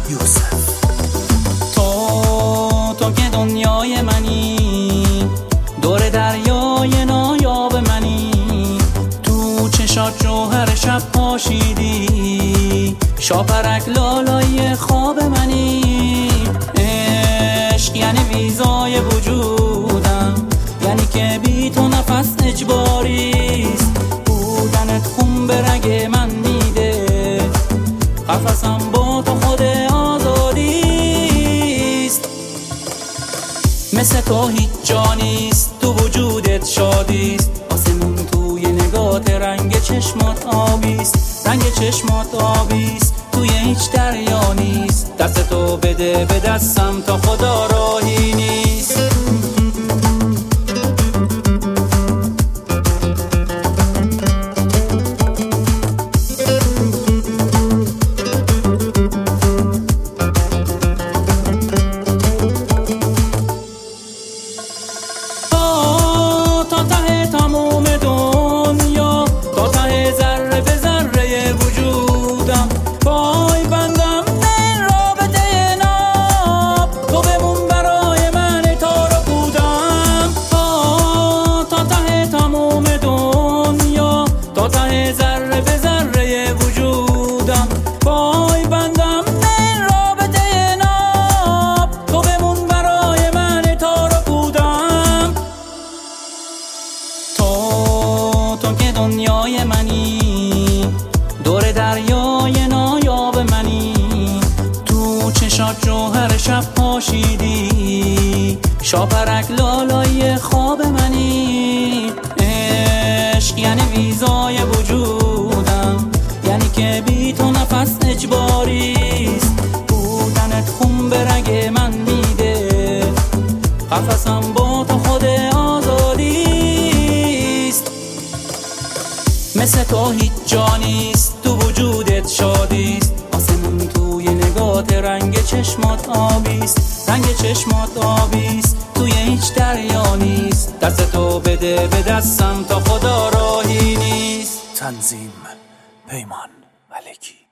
یوسف. تو که دنیای منی، دور دریای نایاب منی، تو چشات جوهر شب پاشیدی، شاپرک لالای خواب منی. عشق یعنی ویزای وجودم، یعنی که بی تو نفس اجباریست. بودنت خون به رگ من میده، قفسم با تو خود آزادیست. مثل تو هیچ جانیست، تو وجودت شادیست. آسمون توی نگات رنگ چشمات آبیست، رنگ چشمات آبیست. توی هیچ دریا نیست، دست تو بده به دستم تا خدا راهی نیست. تا ته تموم دنیا، تا ته ذره به ذره وجودم، پای بندم این رابطه ناب. تو بمون برای من تا رو بودم. تا ته تموم دنیا، تا ته ذره به ذره وجودم، پای بندم این رابطه ناب. تو بمون برای من تا رو بودم. تو که دنیای منی، دور دریای نایاب منی، تو چشات جوهر شب پاشیدی، شاپرک لالای خواب منی. عشق یعنی ویزای وجودم، یعنی که بی تو نفس اجباریست. بودنت خون به رگ من میده، قفسم با تو خود آزادیست. مثل تو هیچ جانیست، تو وجودت شادیست. آسمون توی نگات رنگ چشمات آبیست، رنگ چشمات آبیست. توی هیچ دریا نیست، دست تو بده به دستم تا خدا راهی نیست. تنظیم پیمان ملکی.